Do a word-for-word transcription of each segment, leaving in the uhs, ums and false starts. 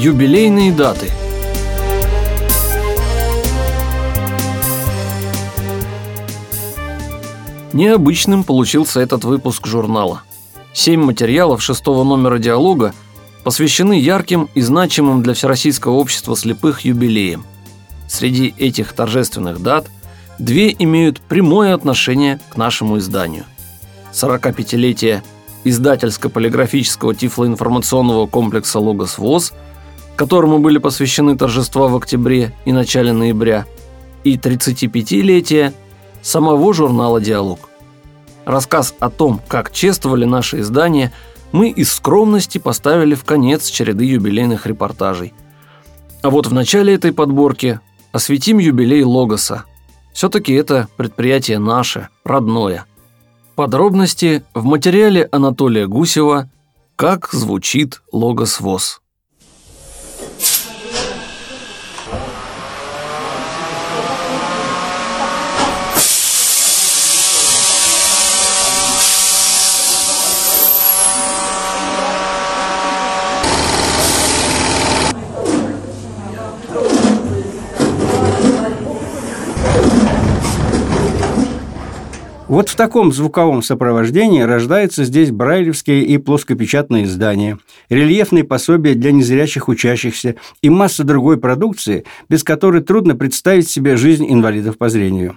Юбилейные даты. Необычным получился этот выпуск журнала. Семь материалов шестого номера «Диалога» посвящены ярким и значимым для Всероссийского общества слепых юбилеям. Среди этих торжественных дат две имеют прямое отношение к нашему изданию. сорокапятилетие издательско-полиграфического тифлоинформационного комплекса «Логос ВОС», которому были посвящены торжества в октябре и начале ноября, и тридцатипятилетие самого журнала «Диалог». Рассказ о том, как чествовали наше издание, мы из скромности поставили в конец череды юбилейных репортажей. А вот в начале этой подборки осветим юбилей Логоса. Все-таки это предприятие наше, родное. Подробности в материале Анатолия Гусева «Как звучит Логос ВОС». Вот в таком звуковом сопровождении рождаются здесь брайлевские и плоскопечатные издания, рельефные пособия для незрячих учащихся и масса другой продукции, без которой трудно представить себе жизнь инвалидов по зрению.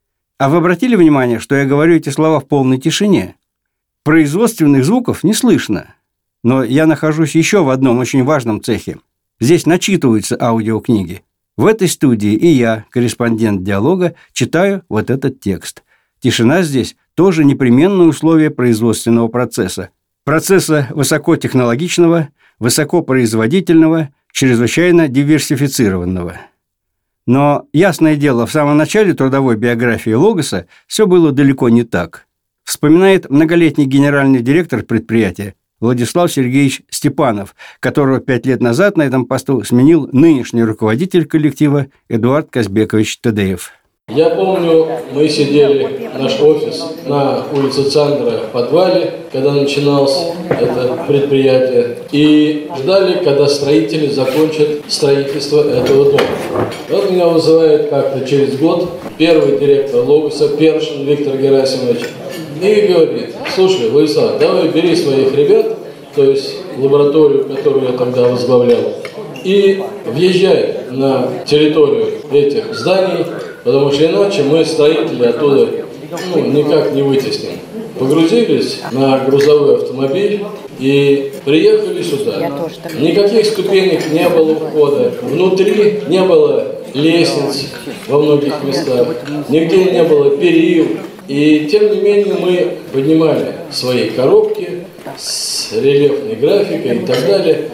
А вы обратили внимание, что я говорю эти слова в полной тишине? Производственных звуков не слышно. Но я нахожусь еще в одном очень важном цехе. Здесь начитываются аудиокниги. В этой студии и я, корреспондент «Диалога», читаю вот этот текст. Тишина здесь тоже непременное условие производственного процесса. Процесса высокотехнологичного, высокопроизводительного, чрезвычайно диверсифицированного. Но, ясное дело, в самом начале трудовой биографии Логоса все было далеко не так. Вспоминает многолетний генеральный директор предприятия Владислав Сергеевич Степанов, которого пять лет назад на этом посту сменил нынешний руководитель коллектива Эдуард Казбекович Тедеев. Я помню, мы сидели, наш офис, на улице Цандера в подвале, когда начиналось это предприятие, и ждали, когда строители закончат строительство этого дома. Вот меня вызывает как-то через год первый директор Логоса, Першин Виктор Герасимович, и говорит: слушай, Владислав, давай бери своих ребят, то есть лабораторию, которую я тогда возглавлял, и въезжай на территорию этих зданий, потому что иначе мы, строители, оттуда ну, никак не вытесним. Погрузились на грузовой автомобиль и приехали сюда. Никаких ступенек не было входа. Внутри не было лестниц во многих местах. Нигде не было перил. И тем не менее мы поднимали свои коробки с рельефной графикой и так далее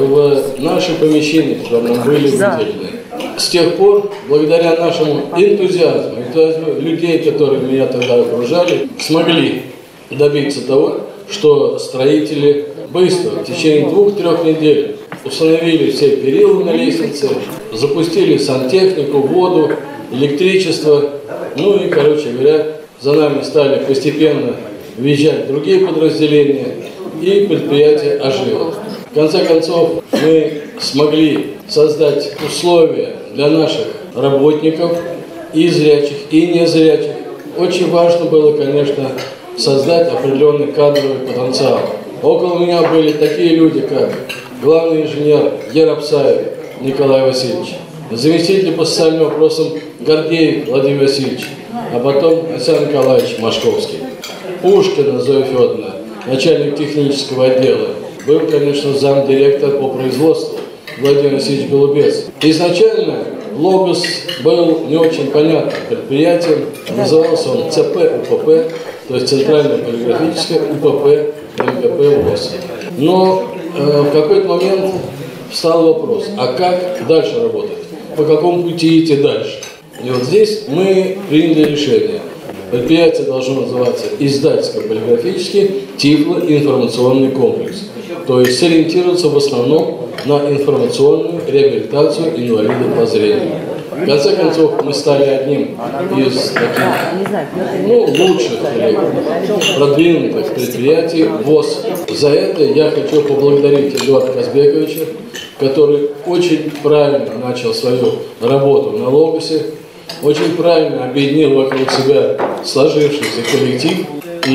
в наши помещения, которые нам были выделены. С тех пор, благодаря нашему энтузиазму, энтузиазму людей, которые меня тогда окружали, смогли добиться того, что строители быстро, в течение двух-трех недель, установили все перила на лестнице, запустили сантехнику, воду, электричество, ну и, короче говоря, за нами стали постепенно въезжать другие подразделения, и предприятие ожило. В конце концов, мы смогли создать условия для наших работников, и зрячих, и незрячих. Очень важно было, конечно, создать определенный кадровый потенциал. Около меня были такие люди, как главный инженер Еропсаев Николай Васильевич, заместитель по социальным вопросам Гордеев Владимир Васильевич, а потом Александр Николаевич Машковский. Пушкина Зоя Федоровна, начальник технического отдела, был, конечно, замдиректора по производству Владимир Васильевич Голубец. Изначально Логос был не очень понятным предприятием, назывался он ЦП УПП, то есть Центральное полиграфическое УПП МКП ВОС. Но э, в какой-то момент встал вопрос, а как дальше работать? По какому пути идти дальше? И вот здесь мы приняли решение. Предприятие должно называться издательско-полиграфический тифлоинформационный комплекс. То есть сориентироваться в основном на информационную реабилитацию инвалидов по зрению. В конце концов, мы стали одним из таких, ну, лучших или продвинутых предприятий ВОС. За это я хочу поблагодарить Эдуарда Казбековича, который очень правильно начал свою работу на Логосе, очень правильно объединил вокруг себя сложившийся коллектив,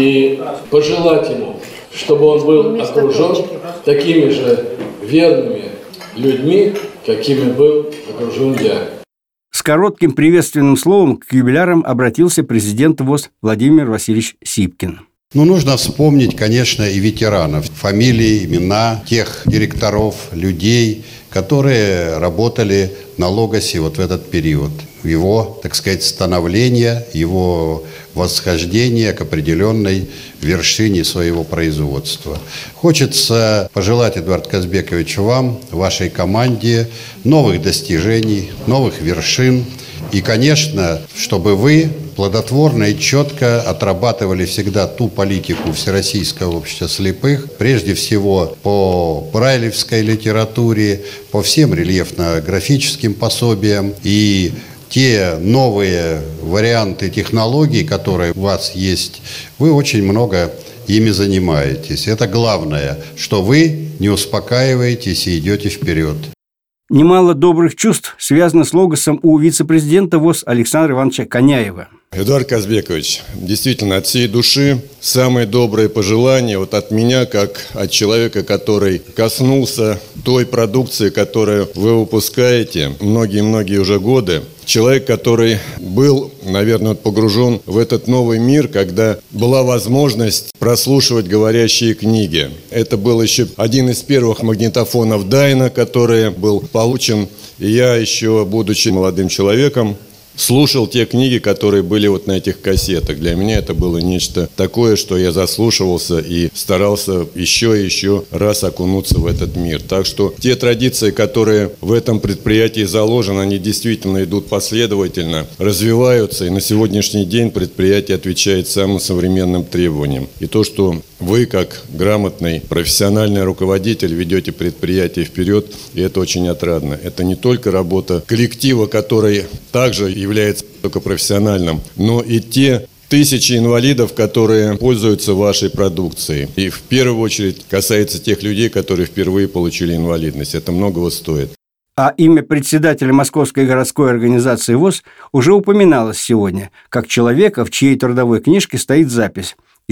и пожелать ему, чтобы он был окружен такими же верными людьми, какими был окружен я. С коротким приветственным словом к юбилярам обратился президент ВОС Владимир Васильевич Сипкин. Ну, нужно вспомнить, конечно, и ветеранов, фамилии, имена тех директоров, людей, которые работали на Логосе вот в этот период. Его, так сказать, становления, его восхождения к определенной вершине своего производства. Хочется пожелать, Эдуард Казбекович, вам, вашей команде новых достижений, новых вершин. И, конечно, чтобы вы плодотворно и четко отрабатывали всегда ту политику Всероссийского общества слепых, прежде всего по брайлевской литературе, по всем рельефно-графическим пособиям, и те новые варианты технологий, которые у вас есть, вы очень много ими занимаетесь. Это главное, что вы не успокаиваетесь и идете вперед. Немало добрых чувств связано с Логосом у вице-президента ВОС Александра Ивановича Коняева. Эдуард Казбекович, действительно, от всей души самые добрые пожелания вот от меня, как от человека, который коснулся той продукции, которую вы выпускаете многие-многие уже годы. Человек, который был, наверное, погружен в этот новый мир, когда была возможность прослушивать говорящие книги. Это был еще один из первых магнитофонов Дайна, который был получен. И я еще, будучи молодым человеком, слушал те книги, которые были вот на этих кассетах. Для меня это было нечто такое, что я заслушивался и старался еще и еще раз окунуться в этот мир. Так что те традиции, которые в этом предприятии заложены, они действительно идут последовательно, развиваются. И на сегодняшний день предприятие отвечает самым современным требованиям. И то, что вы, как грамотный профессиональный руководитель, ведете предприятие вперед, и это очень отрадно. Это не только работа коллектива, который также является только профессиональным, но и те тысячи инвалидов, которые пользуются вашей продукцией. И в первую очередь касается тех людей, которые впервые получили инвалидность. Это многого стоит. А имя председателя Московской городской организации ВОС уже упоминалось сегодня, как человека, в чьей трудовой книжке стоит запись: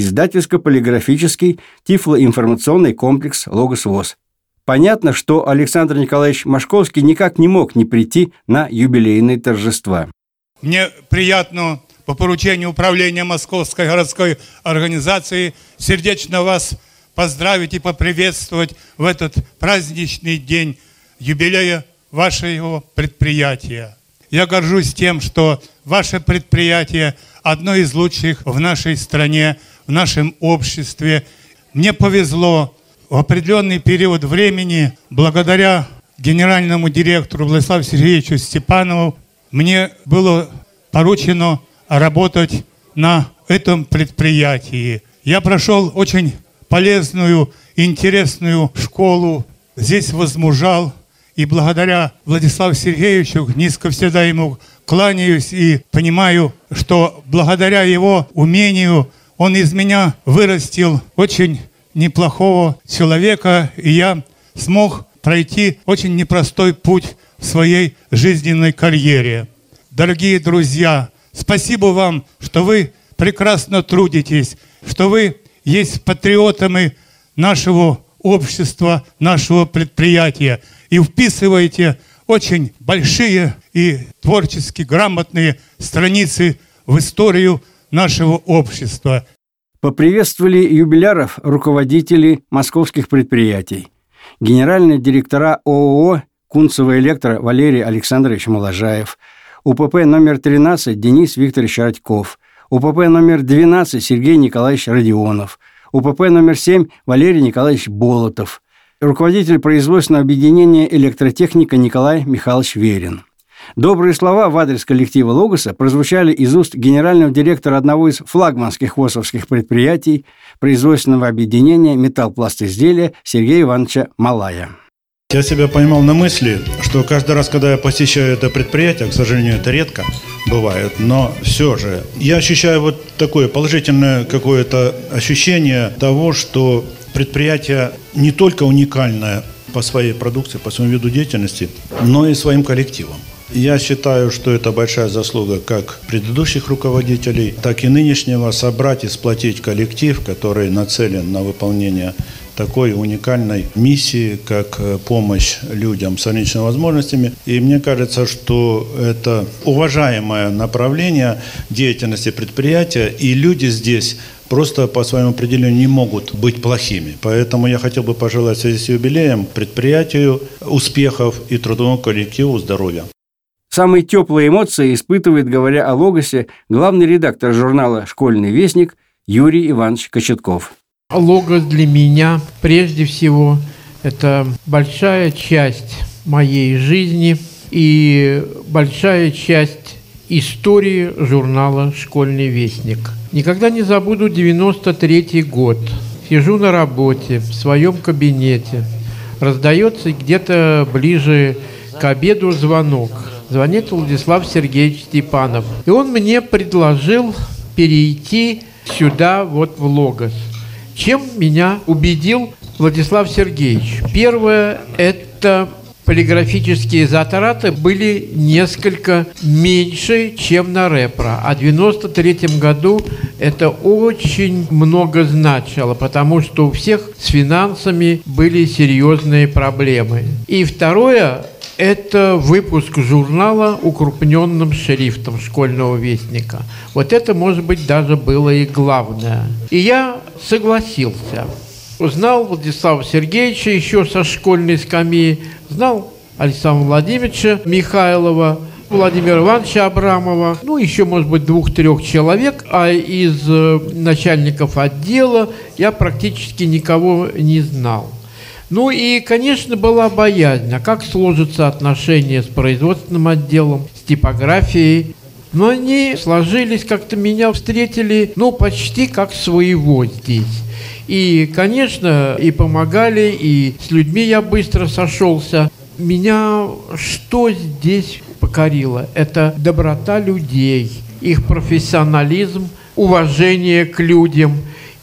издательско-полиграфический тифлоинформационный комплекс «Логос ВОС». Понятно, что Александр Николаевич Машковский никак не мог не прийти на юбилейные торжества. Мне приятно по поручению управления Московской городской организации сердечно вас поздравить и поприветствовать в этот праздничный день юбилея вашего предприятия. Я горжусь тем, что ваше предприятие одно из лучших в нашей стране, в нашем обществе. Мне повезло в определенный период времени, благодаря генеральному директору Владиславу Сергеевичу Степанову, мне было поручено работать на этом предприятии. Я прошел очень полезную, интересную школу, здесь возмужал, и благодаря Владиславу Сергеевичу низко всегда ему кланяюсь и понимаю, что благодаря его умению он из меня вырастил очень неплохого человека, и я смог пройти очень непростой путь в своей жизненной карьере. Дорогие друзья, спасибо вам, что вы прекрасно трудитесь, что вы есть патриотами нашего общества, нашего предприятия и вписываете очень большие и творчески грамотные страницы в историю нашего общества. Поприветствовали юбиляров руководители московских предприятий. Генеральные директора ООО «Кунцево Электро» Валерий Александрович Моложаев, УПП номер тринадцать Денис Викторович Радьков, УПП номер двенадцать Сергей Николаевич Родионов, УПП номер семь Валерий Николаевич Болотов, руководитель производственного объединения «Электротехника» Николай Михайлович Верин. Добрые слова в адрес коллектива «Логоса» прозвучали из уст генерального директора одного из флагманских ВОСовских предприятий производственного объединения «Металлпластизделия» Сергея Ивановича Малая. Я себя поймал на мысли, что каждый раз, когда я посещаю это предприятие, к сожалению, это редко бывает, но все же я ощущаю вот такое положительное какое-то ощущение того, что предприятие не только уникальное по своей продукции, по своему виду деятельности, но и своим коллективом. Я считаю, что это большая заслуга как предыдущих руководителей, так и нынешнего собрать и сплотить коллектив, который нацелен на выполнение такой уникальной миссии, как помощь людям с ограниченными возможностями. И мне кажется, что это уважаемое направление деятельности предприятия, и люди здесь просто по своему определению не могут быть плохими. Поэтому я хотел бы пожелать в связи с юбилеем предприятию успехов и трудовому коллективу здоровья. Самые теплые эмоции испытывает, говоря о Логосе, главный редактор журнала «Школьный вестник» Юрий Иванович Кочетков. Логос для меня, прежде всего, это большая часть моей жизни и большая часть истории журнала «Школьный вестник». Никогда не забуду девяносто третий год. Сижу на работе в своем кабинете. Раздается где-то ближе к обеду звонок. Звонит Владислав Сергеевич Степанов. И он мне предложил перейти сюда, вот в Логос. Чем меня убедил Владислав Сергеевич? Первое – это полиграфические затраты были несколько меньше, чем на Репро. А в девяносто третьем году это очень много значило, потому что у всех с финансами были серьезные проблемы. И второе – это выпуск журнала укрупненным шрифтом «Школьного вестника». Вот это, может быть, даже было и главное. И я согласился. Узнал Владислава Сергеевича еще со школьной скамьи, знал Александра Владимировича Михайлова, Владимира Ивановича Абрамова, ну, еще, может быть, двух-трех человек, а из э, начальников отдела я практически никого не знал. Ну и, конечно, была боязнь, а как сложатся отношения с производственным отделом, с типографией. Но они сложились, как-то меня встретили, ну, почти как своего здесь. И, конечно, и помогали, и с людьми я быстро сошелся. Меня что здесь покорило? Это доброта людей, их профессионализм, уважение к людям.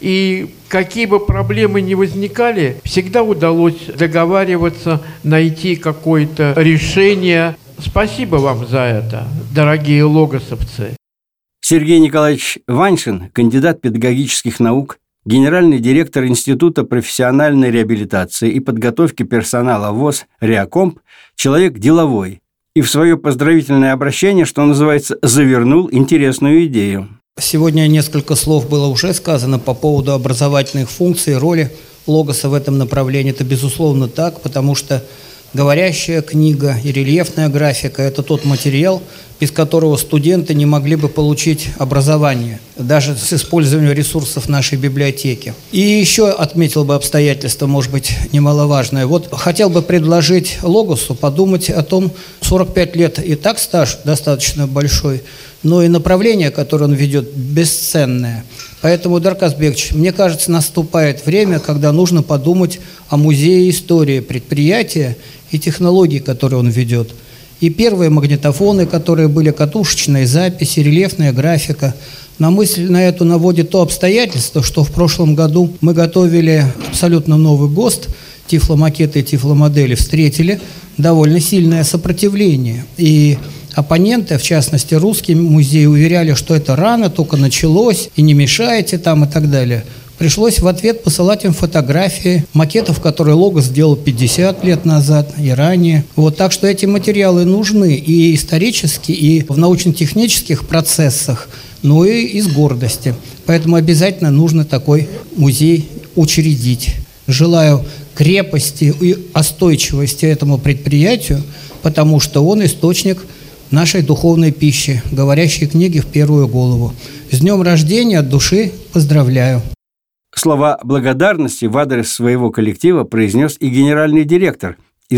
И какие бы проблемы ни возникали, всегда удалось договариваться, найти какое-то решение. Спасибо вам за это, дорогие логосовцы. Сергей Николаевич Ваньшин, кандидат педагогических наук, генеральный директор Института профессиональной реабилитации и подготовки персонала ВОС «Реакомп», человек деловой. И в свое поздравительное обращение, что называется, завернул интересную идею. Сегодня несколько слов было уже сказано по поводу образовательных функций, роли Логоса в этом направлении. Это, безусловно, так, потому что говорящая книга и рельефная графика – это тот материал, без которого студенты не могли бы получить образование, даже с использованием ресурсов нашей библиотеки. И еще отметил бы обстоятельство, может быть, немаловажное. Вот хотел бы предложить Логосу подумать о том, сорок пять лет и так стаж достаточно большой, но и направление, которое он ведет, бесценное. Поэтому, Эдуард Казбекович, мне кажется, наступает время, когда нужно подумать о музее истории предприятия и технологий, которые он ведет. И первые магнитофоны, которые были, катушечные записи, рельефная графика. На мысль на эту наводит то обстоятельство, что в прошлом году мы готовили абсолютно новый ГОСТ, тифломакеты и тифломодели встретили довольно сильное сопротивление. И оппоненты, в частности русский музей, уверяли, что это рано, только началось, и не мешайте там и так далее. Пришлось в ответ посылать им фотографии макетов, которые Логос сделал пятьдесят лет назад и ранее. Вот, так что эти материалы нужны и исторически, и в научно-технических процессах, но и из гордости. Поэтому обязательно нужно такой музей учредить. Желаю крепости и устойчивости этому предприятию, потому что он источник нашей духовной пищи, говорящей книги в первую голову. С днем рождения от души поздравляю. Слова благодарности в адрес своего коллектива произнес и генеральный директор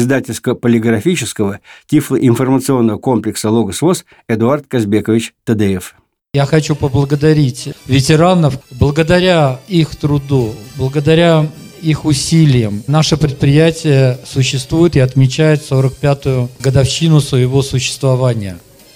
издательско-полиграфического тифлоинформационного комплекса «Логос ВОС» Эдуард Казбекович Тадеев. Я хочу поблагодарить ветеранов. Благодаря их труду, благодаря их усилиям наше предприятие существует и отмечает сорок пятую годовщину своего существования.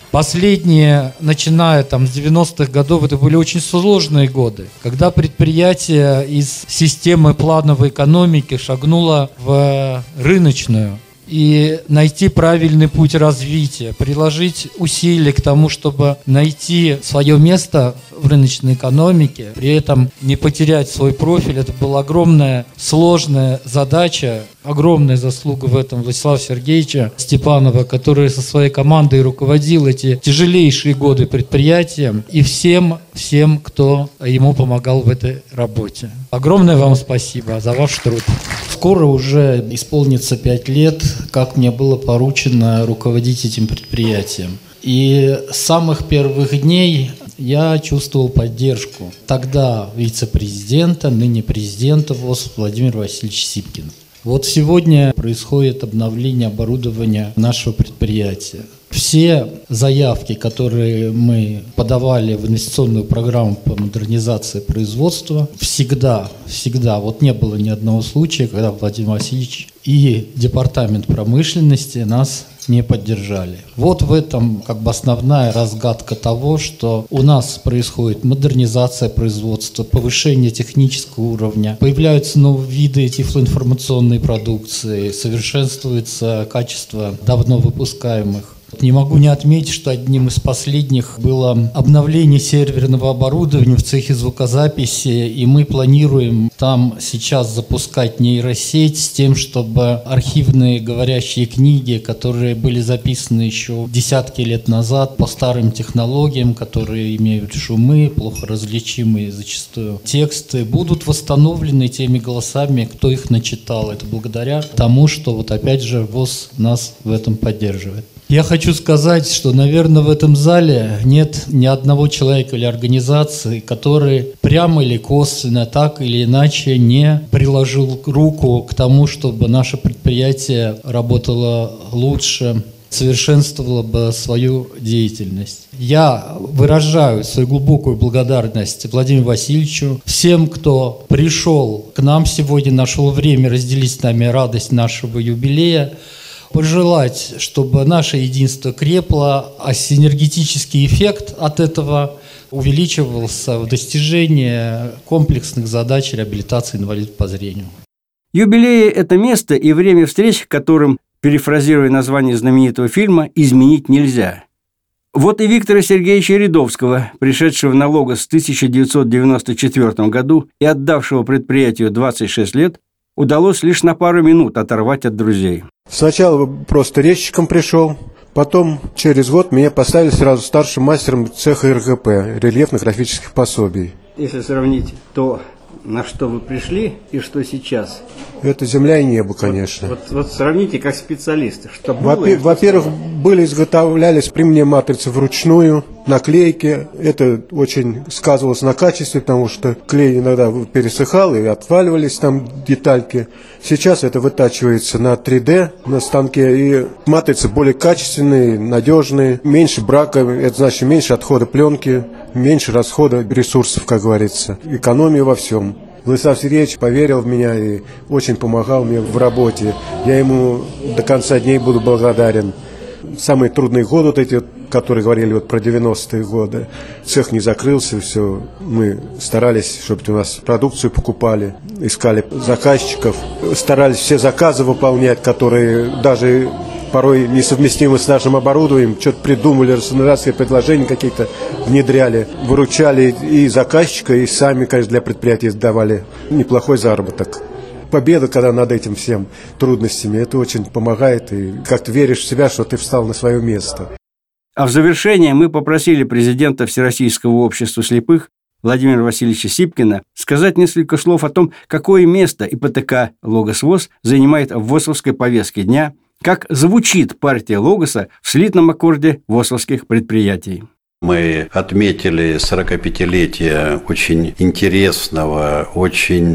Последние, начиная там с девяностых годов, это были очень сложные годы, когда предприятие из системы плановой экономики шагнуло в рыночную. И найти правильный путь развития, приложить усилия к тому, чтобы найти свое место в рыночной экономике, при этом не потерять свой профиль. Это была огромная, сложная задача, огромная заслуга в этом Владислава Сергеевича Степанова, который со своей командой руководил эти тяжелейшие годы предприятием, и всем, всем, кто ему помогал в этой работе. Огромное вам спасибо за ваш труд. Скоро уже исполнится пять лет, как мне было поручено руководить этим предприятием. И с самых первых дней я чувствовал поддержку тогда вице-президента, ныне президента ВОС Владимира Васильевича Сипкина. Вот сегодня происходит обновление оборудования нашего предприятия. Все заявки, которые мы подавали в инвестиционную программу по модернизации производства, всегда, всегда, вот не было ни одного случая, когда Владимир Васильевич и Департамент промышленности нас не поддержали. Вот в этом как бы основная разгадка того, что у нас происходит модернизация производства, повышение технического уровня, появляются новые виды тифлоинформационной продукции, совершенствуется качество давно выпускаемых. Не могу не отметить, что одним из последних было обновление серверного оборудования в цехе звукозаписи, и мы планируем там сейчас запускать нейросеть с тем, чтобы архивные говорящие книги, которые были записаны еще десятки лет назад по старым технологиям, которые имеют шумы, плохо различимые зачастую тексты, будут восстановлены теми голосами, кто их начитал. Это благодаря тому, что вот опять же ВОС нас в этом поддерживает. Я хочу сказать, что, наверное, в этом зале нет ни одного человека или организации, который прямо или косвенно, так или иначе не приложил руку к тому, чтобы наше предприятие работало лучше, совершенствовало бы свою деятельность. Я выражаю свою глубокую благодарность Владимиру Васильевичу, всем, кто пришел к нам сегодня, нашел время разделить с нами радость нашего юбилея, пожелать, чтобы наше единство крепло, а синергетический эффект от этого увеличивался в достижении комплексных задач реабилитации инвалидов по зрению. Юбилеи – это место и время встреч, которым, перефразируя название знаменитого фильма, изменить нельзя. Вот и Виктора Сергеевича Рядовского, пришедшего на Логос в тысяча девятьсот девяносто четвёртом году и отдавшего предприятию двадцать шесть лет, удалось лишь на пару минут оторвать от друзей. Сначала просто резчиком пришел, потом через год меня поставили сразу старшим мастером цеха эр гэ пэ, рельефно-графических пособий. Если сравнить то, на что вы пришли и что сейчас. Это земля и небо, конечно. Вот, вот, вот сравните как специалисты. Что было, Во- во-первых, были изготовлялись при мне матрицы вручную, наклейки. Это очень сказывалось на качестве, потому что клей иногда пересыхал и отваливались там детальки. Сейчас это вытачивается на три дэ на станке, и матрицы более качественные, надежные, меньше брака, это значит меньше отхода пленки, меньше расхода ресурсов, как говорится, экономия во всем. Владислав Сергеевич поверил в меня и очень помогал мне в работе. Я ему до конца дней буду благодарен. Самые трудные годы, вот эти, которые говорили вот про девяностые годы, цех не закрылся, все. Мы старались, чтобы у нас продукцию покупали, искали заказчиков, старались все заказы выполнять, которые даже порой несовместимы с нашим оборудованием, что-то придумали, рационализации предложения какие-то внедряли, выручали и заказчика, и сами, конечно, для предприятий давали неплохой заработок. Победа, когда над этим всем трудностями, это очень помогает, и как-то веришь в себя, что ты встал на свое место. А в завершение мы попросили президента Всероссийского общества слепых Владимира Васильевича Сипкина сказать несколько слов о том, какое место и пэ тэ ка «Логос ВОС» занимает в ВОСовской повестке дня, как звучит партия Логоса в слитном аккорде ВОСовских предприятий. Мы отметили сорокапятилетие очень интересного, очень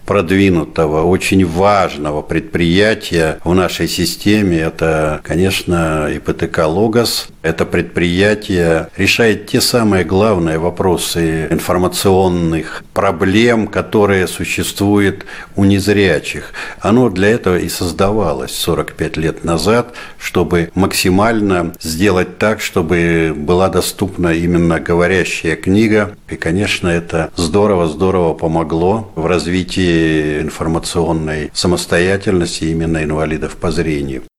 продвинутого, очень важного предприятия в нашей системе. Это, конечно, ИПТК «Логос». Это предприятие решает те самые главные вопросы информационных проблем, которые существуют у незрячих. Оно для этого и создавалось сорок пять лет назад, чтобы максимально сделать так, чтобы была доступна именно говорящая книга. И, конечно, это здорово-здорово помогло в развитии информационной самостоятельности именно инвалидов по зрению.